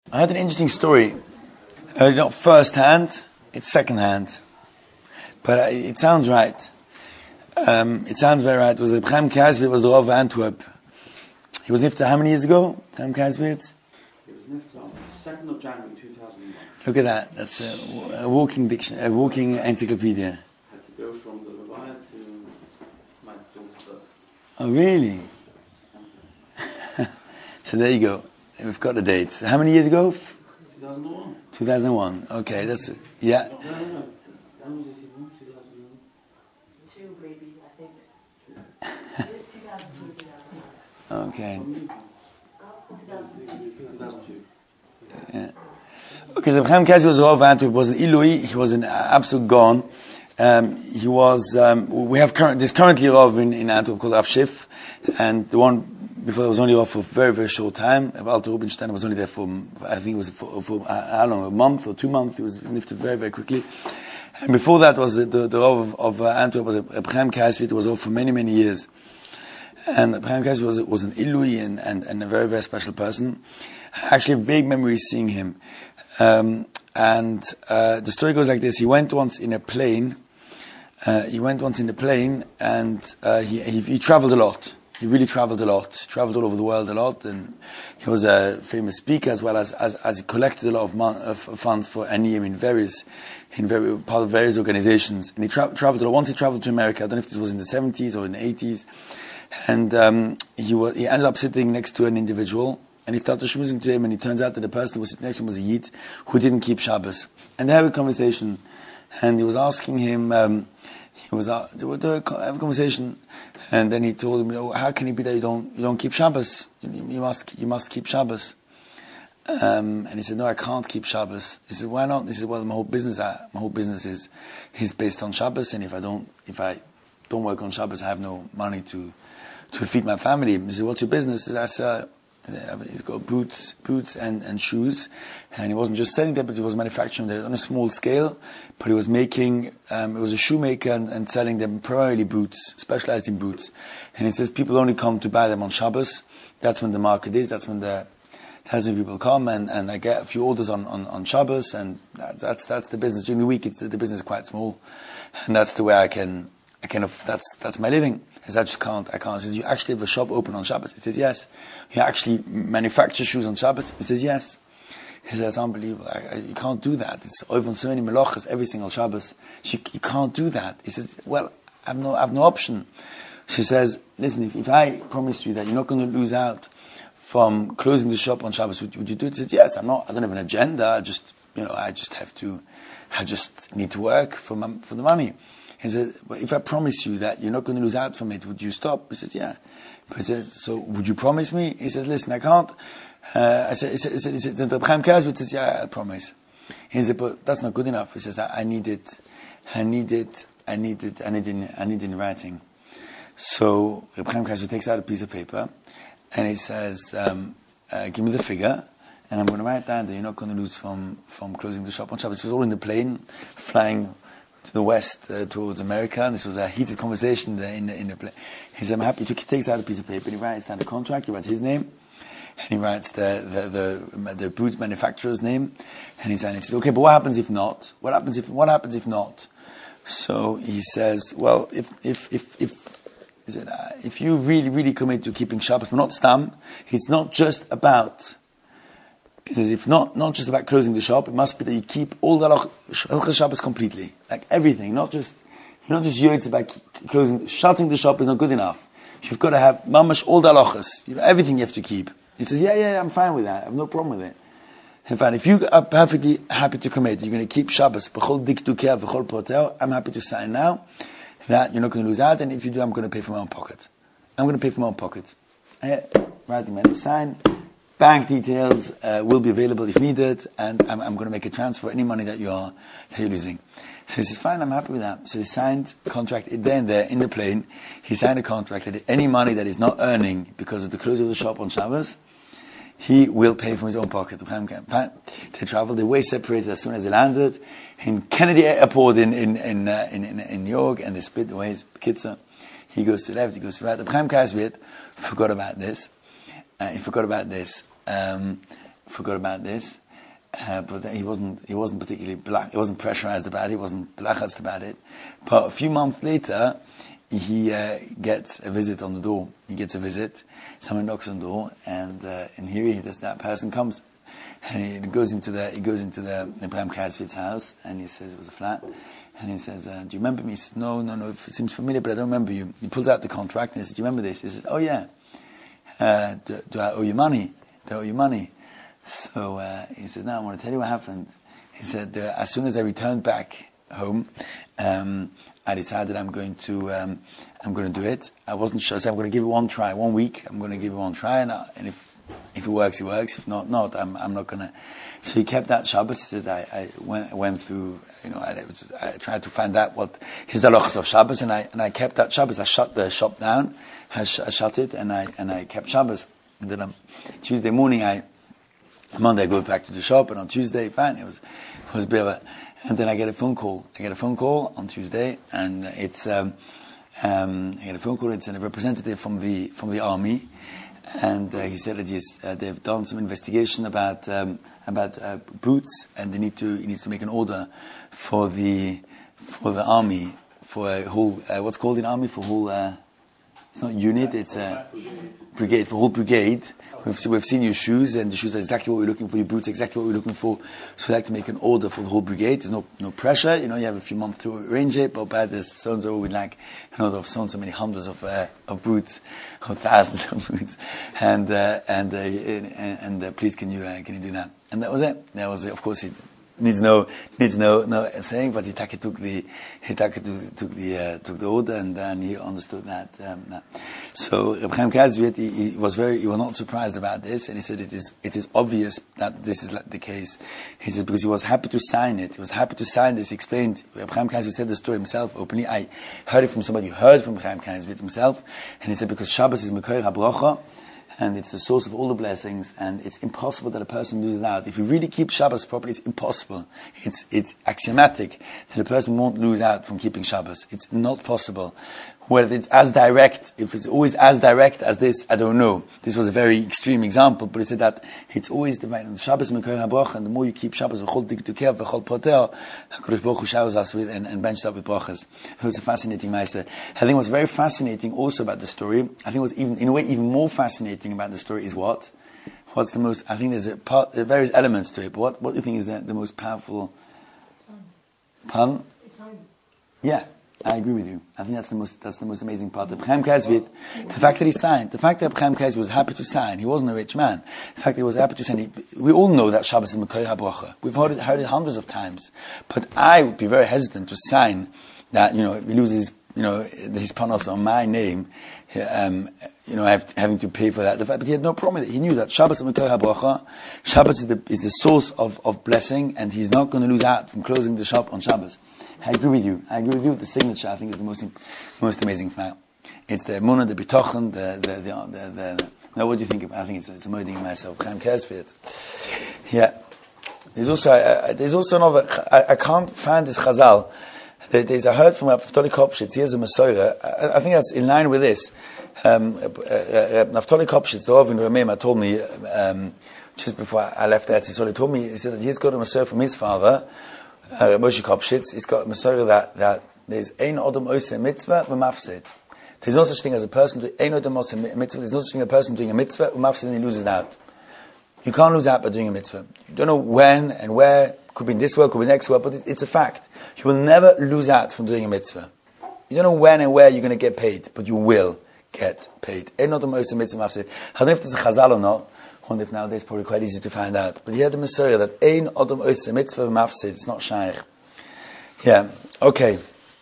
I had an interesting story. Not first hand, it's second hand. But it sounds right. It sounds very right. It was Chaim Kazvit was the Rav of Antwerp. He was nifta how many years ago? Chaim Kazvit? He was nifta on 2nd of January 2001. Look at that. That's a walking dictionary, a walking encyclopedia. Had to go from the Levaya to my daughter's birth. Oh, really? So there you go. We've got the date. How many years ago? 2001. 2001. Okay, that's it. Yeah. No. When was this even? 2001? 2 maybe, I think. 2002. Okay. 2002. Yeah. Okay, so Chaim Kazvit was Rav of Antwerp. Was an Ilui. He was an absolute gone. He was. We have currently a Rav in Antwerp called Rav Schiff, and the one before was only Rav for a very, very short time. Walter Rubinstein was only there for, I think it was for how long, a month or 2 months. He was nifted very, very quickly. And before that was the Rav of Antwerp was Chaim Kazvit. It was Rav for many, many years. And Chaim Kazvit was an Ilui and a very, very special person. Actually, a vague memory seeing him. The story goes like this. He went once in a plane. And he traveled a lot. He really traveled a lot. He traveled all over the world a lot, and he was a famous speaker as well as he collected a lot of funds for Aniyim in part of various organizations. And he traveled a lot. Once he traveled to America. I don't know if this was in the 70s or in the 80s. And he ended up sitting next to an individual. And he started schmoozing to him, and it turns out that the person who was sitting next to him was a Yid who didn't keep Shabbos. And they had a conversation, and he was asking him, they would have a conversation, and then he told him, how can it be that you don't keep Shabbos? You must keep Shabbos. And he said, no, I can't keep Shabbos. He said, why not? He said, well, my whole business is based on Shabbos, and if I don't work on Shabbos, I have no money to feed my family. He said, what's your business? He said, he's got boots and shoes, and he wasn't just selling them, but he was manufacturing them on a small scale. But he was making, it was a shoemaker and selling them primarily boots, specialized in boots. And he says people only come to buy them on Shabbos. That's when the market is. That's when people come, and I get a few orders on Shabbos, and that's the business. During the week, the business is quite small, and that's the way I can that's my living. He says, I can't. He says, you actually have a shop open on Shabbos? He says, yes. You actually manufacture shoes on Shabbos? He says, yes. He says, that's unbelievable. You can't do that. It's over so many melachas every single Shabbos. You can't do that. He says, well, I have no option. She says, listen, if I promise you that you're not going to lose out from closing the shop on Shabbos, would you do it? He says, yes, I don't have an agenda. I just need to work for the money. He said, but if I promise you that you're not going to lose out from it, would you stop? He says, yeah. But he says, so would you promise me? He says, listen, I can't. He said, the Chaim Kazvit says, yeah, I promise. He said, but that's not good enough. He says, I need it in writing. So Chaim Kazvit takes out a piece of paper, and he says, give me the figure, and I'm going to write down that you're not going to lose from closing the shop on Shabbos. It was all in the plane, flying to the west towards America, and this was a heated conversation in the plane. He said, I'm happy. He takes out a piece of paper, and he writes down the contract. He writes his name, and he writes the boot manufacturer's name, and he says, okay, but what happens if not? What happens if not? So he says, well, if you really, really commit to keeping Shabbos, but not stam, it's not just about. He says, if not just about closing the shop, it must be that you keep all the Hilchos Shabbos completely, like everything. Not just yods about shutting the shop is not good enough. You've got to have mamash all the halachas. Everything you have to keep. He says, yeah, I'm fine with that. I have no problem with it. In fact, if you are perfectly happy to commit, you're going to keep Shabbos b'chol dikdukeh v'chol poter. I'm happy to sign now that you're not going to lose out, and if you do, I'm going to pay from my own pocket. Write the man, sign. Bank details will be available if needed, and I'm going to make a transfer any money that you're losing. So he says, fine, I'm happy with that. So he signed a contract there and there in the plane. He signed a contract that any money that he's not earning because of the close of the shop on Shabbos, he will pay from his own pocket. They traveled, they way separated as soon as they landed in Kennedy Airport in New York, and they split the ways. Kitzer, he goes to left, he goes to right. The Chaim Kazvit forgot about this. forgot about this. But he wasn't particularly he wasn't pressurized about it, he wasn't belachatz about it. But a few months later, he gets a visit on the door. He gets a visit. Someone knocks on the door, and here that person comes, and he goes into the Abraham Kazvitz's house, and he says it was a flat, and he says, "Do you remember me?" He says, "No, it seems familiar, but I don't remember you." He pulls out the contract, and he says, "Do you remember this?" He says, "Oh yeah. Do I owe you money? Do I owe you money?" So he says, "No, I want to tell you what happened." He said, "As soon as I returned back home, I decided I'm going to do it. I wasn't sure, so I'm going to give it one try, 1 week. I'm going to give it one try, and if it works, it works. If not, I'm not going to." So he kept that Shabbos. He said, I went through, I tried to find out what his halachos of Shabbos, and I kept that Shabbos. I shut the shop down, I shut it, and I kept Shabbos. And then on Tuesday morning, Monday I go back to the shop, and on Tuesday, fine, it was a bit of a, and then I get a phone call. On Tuesday, and it's I get a phone call. It's a representative from the army, and he said that they've done some investigation about boots, and he needs to make an order for the army for a whole what's called in army for a whole it's not unit, it's a brigade, for a whole brigade. We've seen your shoes, and the shoes are exactly what we're looking for. Your boots, exactly what we're looking for. So we'd like to make an order for the whole brigade. There's no pressure. You have a few months to arrange it. But by this so and so, we'd like of so many hundreds of boots, or thousands of boots. And please, can you do that? And that was it. That was it. Of course, it needs no saying. But he took the order, and then he understood that. So Reb Chaim Kazvit, he was not surprised about this, and he said it is obvious that this is the case. He said because he was happy to sign it. He was happy to sign this. He explained. Reb Chaim Kazvit said the story himself openly. I heard it from somebody who heard from Reb Chaim Kazvit himself, and he said because Shabbos is Mekoyer HaBrocha, and it's the source of all the blessings, and it's impossible that a person loses out. If you really keep Shabbos properly, it's impossible. It's axiomatic that a person won't lose out from keeping Shabbos. It's not possible. Whether it's as direct, if it's always as direct as this, I don't know. This was a very extreme example, but he said that it's always the Shabbos Mekoyer HaBrocha, and the more you keep Shabbos, v'chol dikdukev, v'chol poter, HaKadosh Baruch Hu showers us with and benches up with brachas. It was a fascinating ma'aser. I think what's very fascinating also about the story, I think what's even more fascinating about the story is what's the most, I think there's there are various elements to it, but what do you think is the most powerful? Pardon? Yeah. I agree with you. I think that's the most amazing part. Reb Chaim Kazvit, the fact that he signed, the fact that Reb Chaim Kazvit was happy to sign, he wasn't a rich man. The fact that he was happy to sign, we all know that Shabbos is Mekoyer HaBrocha. We've heard it hundreds of times. But I would be very hesitant to sign that, if he loses, his panos on my name, having to pay for that. But he had no problem with it. He knew that Shabbos is Mekoyer HaBrocha. Shabbos is the source of blessing, and he's not going to lose out from closing the shop on Shabbos. I agree with you. The signature, I think, is the most amazing fact. It's the emunah, the bitochen, now what do you think about? I think it's a moeding in myself. Chaim Kazvit. Yeah. There's also another, I can't find this chazal. I heard from Naftali Kopshitz, he has a Masorah. I think that's in line with this. Naftali Kopshitz, the Rav in Ramema, told me, just before I left Eretz Yisrael, he told me, he said that he's got a Masorah from his father, Moshe Kopshitz. He's got a Masorah that there's ein odom oiseh mitzvah v'mafsid. There's no such thing as a person doing ein odom oiseh mitzvah. There's no such thing as a person doing a mitzvah v'mafsid and he loses out. You can't lose out by doing a mitzvah. You don't know when and where. Could be in this world, could be next world, but it's a fact. You will never lose out from doing a mitzvah. You don't know when and where you're going to get paid, but you will get paid. Ein odom oiseh mitzvah v'mafsid. I don't know if this is a chazal or not. I wonder if nowadays it's probably quite easy to find out. But he had the Masorah that ein odom oiseh mitzvah v'mafsid. It's not shaykh. Yeah. Okay.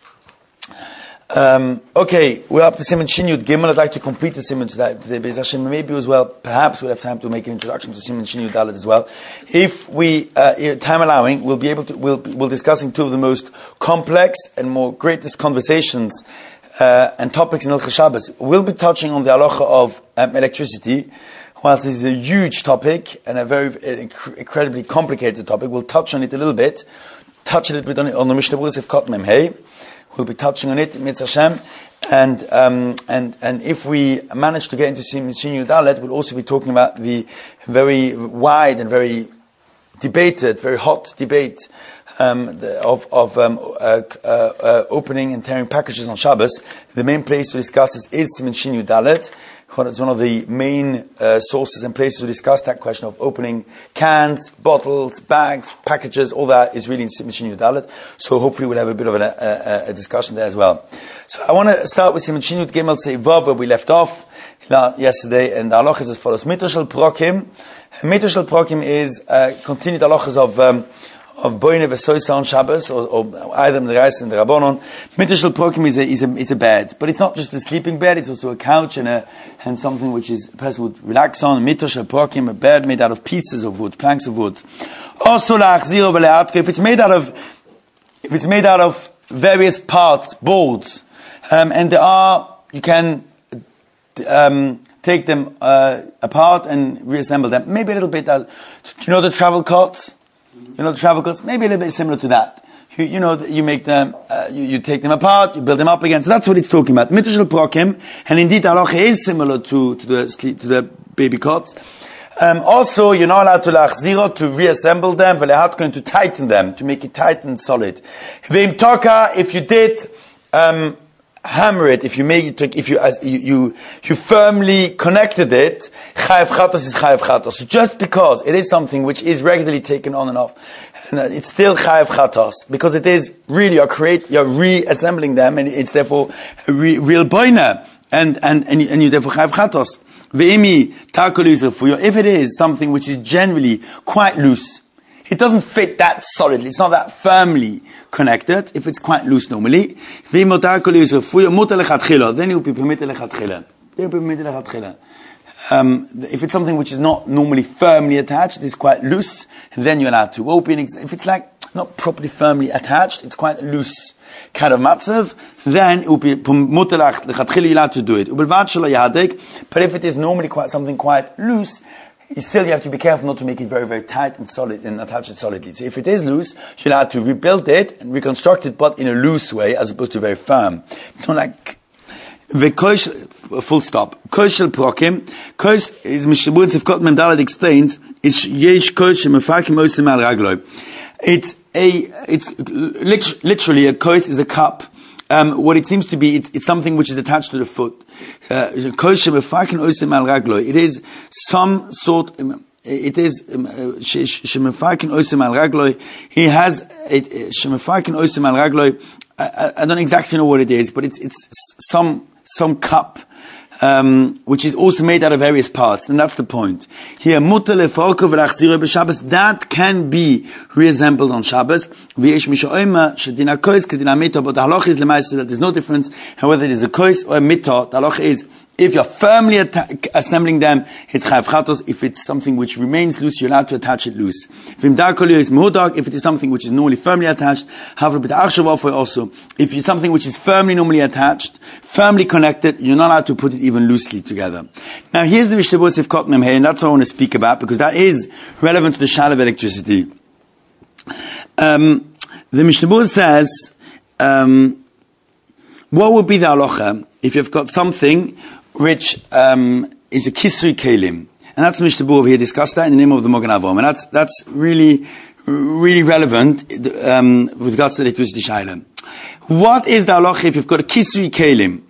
Okay. We're up to Siman Shin Yud Gimel. I'd like to complete the Siman today. Be'ez Hashem, maybe as well. Perhaps we'll have time to make an introduction to Siman Shin Yud Dalet as well. If we, time allowing, we'll be able to. We'll discussing two of the most complex and more greatest conversations and topics in Hilchos Shabbos. We'll be touching on the halacha of electricity. Whilst this is a huge topic and a very incredibly complicated topic, we'll touch on it a little bit. On the Mishnah Berurah Sif Kot Mem Hey. We'll be touching on it, Mitzvah Hashem. And if we manage to get into Siman Dalet, we'll also be talking about the very wide and very debated, very hot debate of opening and tearing packages on Shabbos. The main place to discuss is Siman Dalet. It's one of the main sources and places to discuss that question of opening cans, bottles, bags, packages. All that is really in Siman Dalet. So hopefully we'll have a bit of a discussion there as well. So I want to start with Siman Gimel Seivav, where we left off yesterday, and the halachas is as follows. Mitoshel Prokim. Mitoshel Prokim is continued halachas of Boine V'Soisa on Shabbos, or either the Reis and the Rabbanon. Mitoshel Prokim is a bed, but it's not just a sleeping bed; it's also a couch and something which a person would relax on. Mitoshel Prokim, a bed made out of pieces of wood, planks of wood. Also la'achziro v'le'atke, if it's made out of various parts, boards, and you can take them apart and reassemble them. Maybe a little bit. Do you know the travel cots? Maybe a little bit similar to that. You make them, you take them apart, you build them up again. So that's what it's talking about. Mitoshel Prokim, and indeed, halacha is similar to the baby cots. Also, you're not allowed to lachziro, to reassemble them, v'lehatkoin, to tighten them, to make it tight and solid. V'im toka, if you did hammer it, if you make it, if you firmly connected it, chayav chatos is chayav chatos. So just because it is something which is regularly taken on and off, and it's still chayav chatos, because it is really you're reassembling them, and it's therefore a real boina, and you therefore chayav chatos. Ve'imi takol yizrefuyo. If it is something which is generally quite loose, it doesn't fit that solidly. It's not that firmly connected. If it's quite loose normally, then you'll be permitted lechatchila. If it's something which is not normally firmly attached, it's quite loose, then you're allowed to open. If it's like not properly firmly attached, it's quite loose kind of matzav, then it will be mutar lechatchila, you're allowed to do it. But if it is normally something quite loose, you have to be careful not to make it very, very tight and solid and attach it solidly. So if it is loose, you'll have to rebuild it and reconstruct it, but in a loose way as opposed to very firm. Don't like full stop. Koshel Prokim. Kosh is Mishabur Tzivkot Mendalet explains. It's yesh kosh mefakim osim al ragloi. It's literally a kosh is a cup. What it seems to be, it's something which is attached to the foot. It is some sort. It is shemafakin osim al ragloi. He has shemafakin osim al ragloi. I don't exactly know what it is, but it's some cup. Which is also made out of various parts, and that's the point. Here, that can be reassembled on Shabbos. But the halach is that there's no difference whether it is a kois or a mitah. The halach is, if you're firmly assembling them, it's chayav chatos. If it's something which remains loose, you're allowed to attach it loose. If it is something which is normally firmly attached, also. If it's something which is firmly normally attached, firmly connected, you're not allowed to put it even loosely together. Now here's the Mishnah Berurah Sivkot Mem Hey, and that's what I want to speak about, because that is relevant to the shal of electricity. The Mishnah Berurah says, what would be the halacha if you've got something which is a kisri kelim, and that's Mishnah Berurah over here discussed that in the name of the Mogen Avraham, and that's really relevant with regards to the electricity shaila. What is the halacha if you've got a kisri kelim?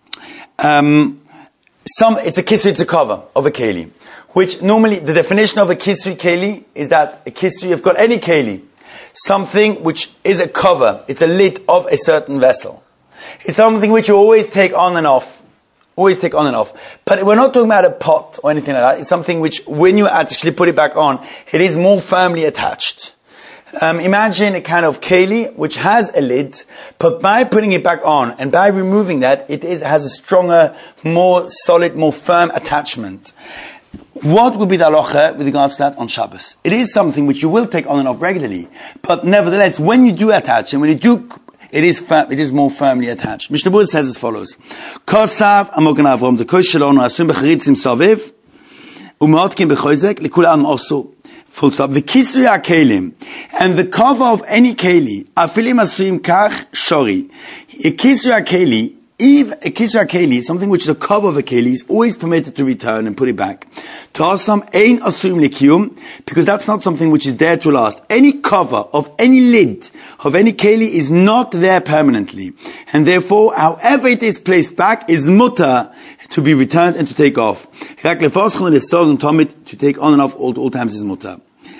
It's a kisri, it's a cover of a keli, which normally the definition of a kisri keli is that a kisri, you've got any keli, something which is a cover, it's a lid of a certain vessel. It's something which you always take on and off. But we're not talking about a pot or anything like that. It's something which, when you actually put it back on, it is more firmly attached. Imagine a kind of keli which has a lid, but by putting it back on and by removing that, it has a stronger, more solid, more firm attachment. What would be the halacha with regards to that on Shabbos? It is something which you will take on and off regularly, but nevertheless, when you do attach and when you do, it is more firmly attached. Mishnah Berurah says as follows: Kosav Mogen Avraham the kosh shelonu asum becharitzim saviv u'meotkim bechozek lekulam also. Full stop. The kisri kelim, and the cover of any keli afilim asuim kach shori. A kisra keli, if a kisra keli, something which is a cover of a keli, is always permitted to return and put it back. Ta'asam ein asum likiyum, because that's not something which is there to last. Any cover of any lid of any keli is not there permanently, and therefore, however it is placed back, is mutter to be returned and to take off. To take on and off all times is mutter.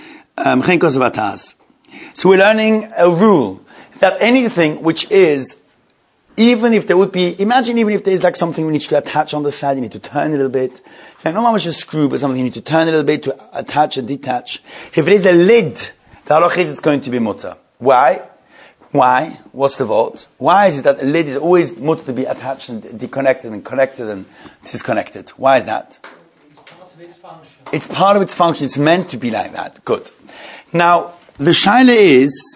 So we're learning a rule that anything which is, even if there would be, imagine even if there's like something we need to attach on the side, you need to turn a little bit. Like not much a screw, but something you need to turn a little bit to attach and detach. If it is a lid, the halach is it's going to be mutter. Why? Why? What's the vote? Why is it that a lid is always mutter to be attached and deconnected and connected and disconnected? Why is that? It's part of its function. It's part of its function. It's meant to be like that. Good. Now, the shaila is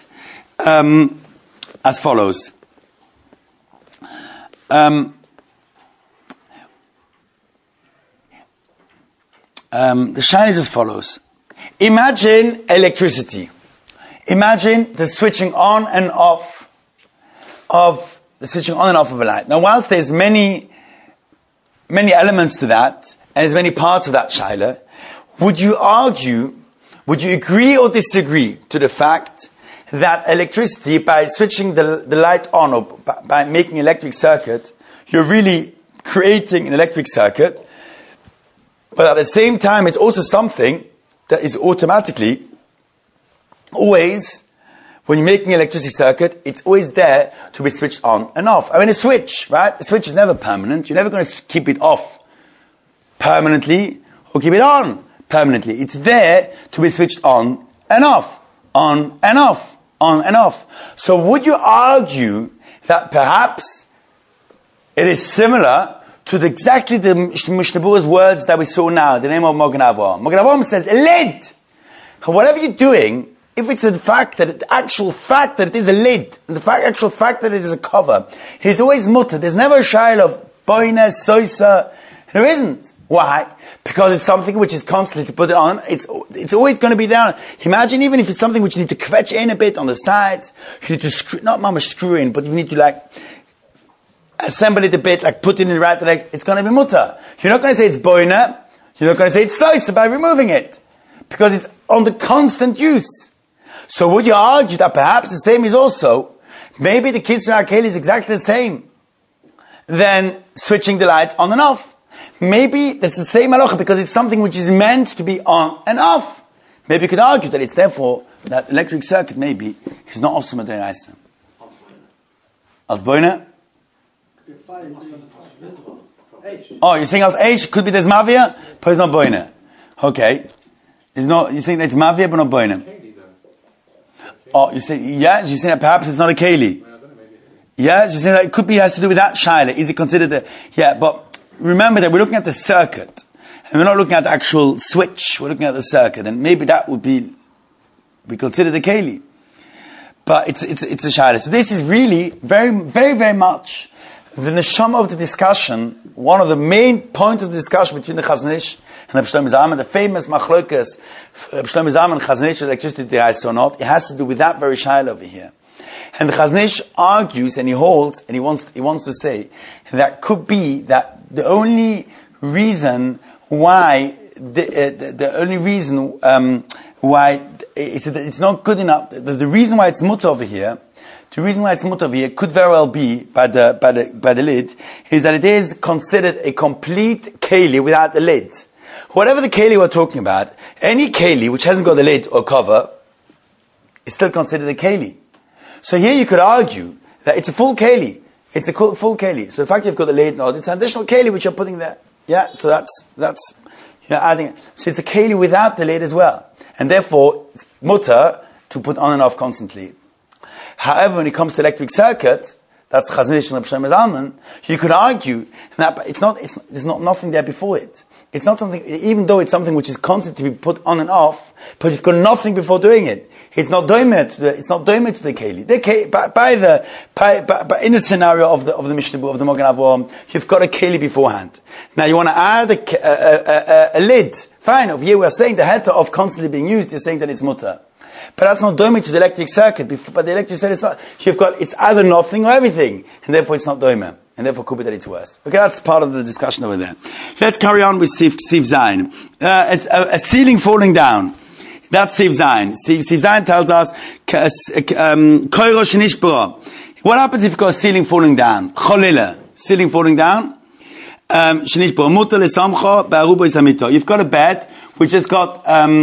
as follows. The shaila is as follows. Imagine electricity. Imagine the switching on and off of a light. Now, whilst there's many elements to that, and there's many parts of that shaila, would you agree or disagree to the fact that electricity, by switching the light on or by making an electric circuit, you're really creating an electric circuit, but at the same time it's also something that is automatically always, when you're making an electricity circuit, it's always there to be switched on and off. I mean, a switch, right? A switch is never permanent. You're never going to keep it off permanently or keep it on permanently. It's there to be switched on and off, on and off, on and off. So would you argue that perhaps it is similar to exactly the Mishnah Berurah's words that we saw now, the name of Magen Avraham? Magen Avraham says, a lid. Whatever you're doing, if it's the actual fact that it is a lid, and the actual fact that it is a cover, he's always mutter. There's never a shaila of boina, soisa. There isn't. Why? Because it's something which is constantly to put it on. It's always going to be there. Imagine even if it's something which you need to kvetch in a bit on the sides, you need to screw, not mamash screw in, but you need to like assemble it a bit, like put it in the right direction. It's going to be mutter. You're not going to say it's boina. You're not going to say it's soisa by removing it, because it's on the constant use. So would you argue that perhaps the same is also, maybe the kisra keli is exactly the same, then switching the lights on and off? Maybe that's the same halacha because it's something which is meant to be on and off. Maybe you could argue that it's therefore, that electric circuit maybe is not also Maderaisa. Als boina? Oh, you're saying als eish, could be there's mavia, but it's not boina. Okay. It's not, you're saying that it's mavia but not boina. Oh, you say, yeah, you're saying that perhaps it's not a keli. Yeah, you're saying that it could be, has to do with that shaila. Is it considered but remember that we're looking at the circuit, and we're not looking at the actual switch, we're looking at the circuit, and maybe that would be, we consider the keli. But it's a shaila. So this is really very, very, very much the neshama of the discussion, one of the main points of the discussion between the Chazon Ish and Reb Shlomo Zalman, the famous machlokas, Reb Shlomo Zalman and Chazon Ish, electricity is or not, it has to do with that very shaila over here. And the Chazon Ish argues and he holds and he wants to say that could be that the only reason why why it's not good enough, the reason why it's mutter over here, the reason why it's mutter over here could very well be by the lid, is that it is considered a complete keli without the lid. Whatever the keli we're talking about, any keli which hasn't got the lid or cover is still considered a keli. So here you could argue that it's a full keli. It's a full keli. So the fact you've got the lid, no, it's an additional keli which you're putting there. Yeah, so that's you're adding. So it's a keli without the lid as well, and therefore it's mutter to put on and off constantly. However, when it comes to electric circuit, that's Chazon Ish and Reb Shlomo Zalman, you could argue that there's not nothing there before it. It's not something, even though it's something which is constantly to be put on and off, but you've got nothing before doing it. it's not doimet to the keli. In the scenario of the Mishnah of the Magen Avraham, you've got a keli beforehand. Now you want to add a lid. Fine. Over here we are saying the heter of constantly being used. You're saying that it's mutter. But that's not doimet to the electric circuit. But the electric circuit, it's either nothing or everything, and therefore it's not doimet. And therefore could be that it's worse. Okay, that's part of the discussion over there. Let's carry on with Siv Zayin. A ceiling falling down. That's Siv Zayin. Siv Zayin tells us, what happens if you've got a ceiling falling down? Cholila. Ceiling falling down? You've got a bed which has got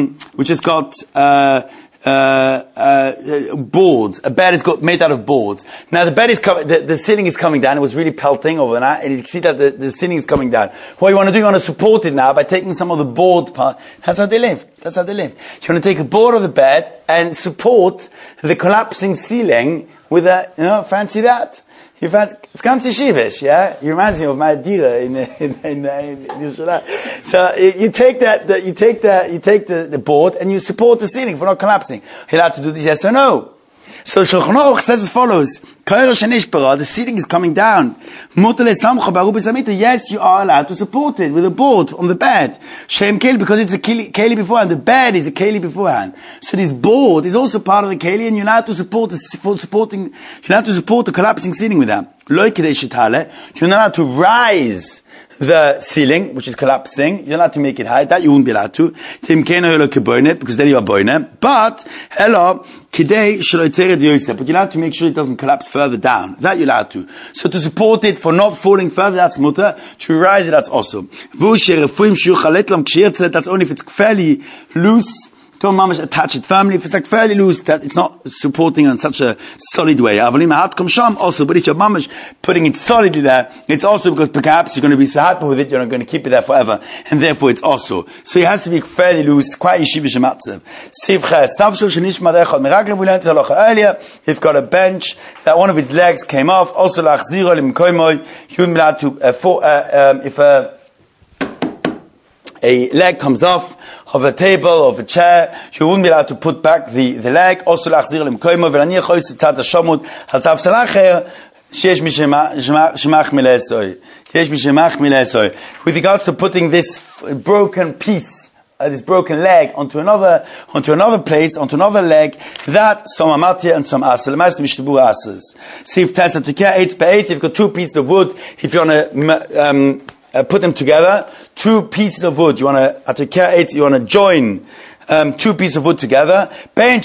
boards. A bed is made out of boards. Now the bed is the ceiling is coming down. It was really pelting overnight, and you can see that the ceiling is coming down. What you want to do, you want to support it now by taking some of the board part. That's how they live. You want to take a board of the bed and support the collapsing ceiling with fancy that. It's ganz yeshivish, yeah? It reminds me of my dira in Yerushalayim. So you take the board and you support the ceiling for not collapsing. You're allowed to do this, yes or no? So Shulchan Aruch says as follows: the ceiling is coming down. Yes, you are allowed to support it with a board on the bed. Shem keli, because it's a keli beforehand. The bed is a keli beforehand. So this board is also part of the keli, and you're allowed to support the collapsing ceiling with that. You're not allowed to rise the ceiling, which is collapsing. You're not allowed to make it high. That you won't be allowed to. Because then you are boine. But but you're allowed to make sure it doesn't collapse further down. That you're allowed to. So to support it for not falling further, that's mutter. To rise it, that's also. That's only if it's fairly loose. Don't mamash attach it firmly. If it's like fairly loose, that it's not supporting in such a solid way. Also, but if you're mamash putting it solidly there, it's also because perhaps you're going to be so happy with it, you're not going to keep it there forever, and therefore it's also. So it has to be fairly loose, quite yeshivish matzav. We learned earlier, you've got a bench that one of its legs came off. Also, if a leg comes off of a table, of a chair, you wouldn't be allowed to put back the leg. Also, with regards to putting this broken piece, this broken leg onto another place, onto another leg, that some amatia and some asel. See if Tessa to care 8 by 8, you've got 2 pieces of wood, if you want to put them together, 2 pieces of wood, you want to join 2 pieces of wood together, whether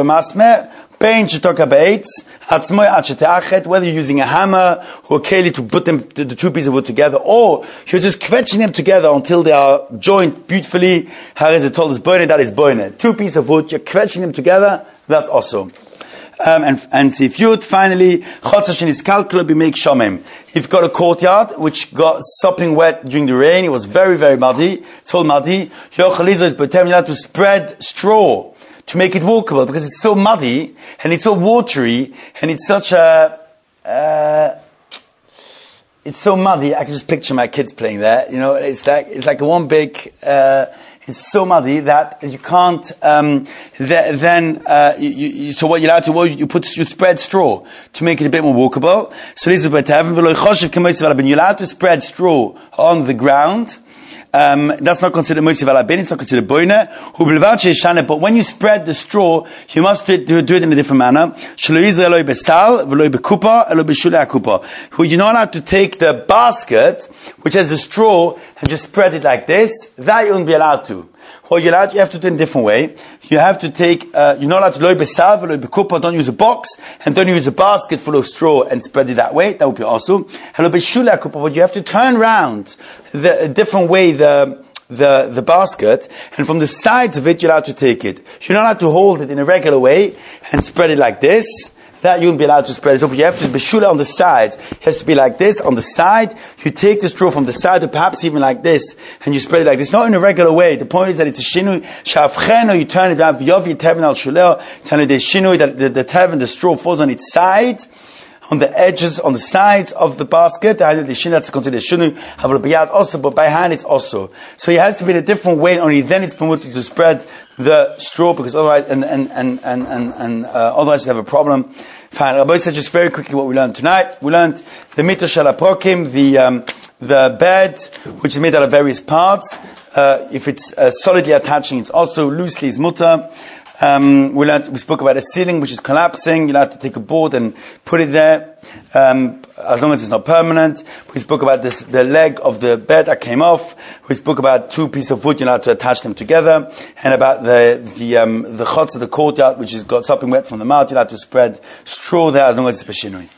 you're using a hammer or a keli to put them, the 2 pieces of wood together, or you're just quetching them together until they are joined beautifully. How is it told us boine? That is boine. 2 pieces of wood, you're quetching them together, that's also. And if you'd finally, Chotzashin is calculable, we make shomim. You've got a courtyard which got sopping wet during the rain. It was very, very muddy. It's all muddy. You have to spread straw to make it walkable because it's so muddy and it's so watery and it's such it's so muddy. I can just picture my kids playing there. It's like a one big. It's so muddy that you can't. So what you're allowed to do, you spread straw to make it a bit more walkable. So this is what you're allowed to spread straw on the ground. That's not considered Moshe Valabin, it's not considered Boine. But when you spread the straw, you must do it in a different manner. You're not allowed to take the basket, which has the straw, and just spread it like this. That you won't be allowed to. What you have to do it in a different way. You have to take, you're not allowed to loy besal, loy bekupa, don't use a box, and don't use a basket full of straw and spread it that way. That would be awesome. But you have to turn around a different way the basket, and from the sides of it, you're allowed to take it. You're not allowed to hold it in a regular way and spread it like this. That you wouldn't be allowed to spread it. So you have to be shula on the sides. It has to be like this on the side. You take the straw from the side, or perhaps even like this, and you spread it like this. Not in a regular way. The point is that it's a shinui. Shavcheno, you turn it down. V'yovi tevin al shuleo. Turn it shinui that the tevin, the straw, falls on its side, on the edges, on the sides of the basket. That's considered shinu. Have biyad also, but by hand it's also. So it has to be in a different way. Only then it's permitted to spread the straw, because otherwise, otherwise you have a problem. Fine. Rabbi said just very quickly what we learned tonight. We learned the Mita Shel HaPokim, the bed, which is made out of various parts. If it's solidly attaching, it's also loosely is mutter. We spoke about a ceiling which is collapsing. You'll have to take a board and put it there, as long as it's not permanent. We spoke about the leg of the bed that came off. We spoke about 2 pieces of wood. You'll have to attach them together, and about the chotz of the courtyard, which has got something wet from the mouth. You'll have to spread straw there, as long as it's peshinui.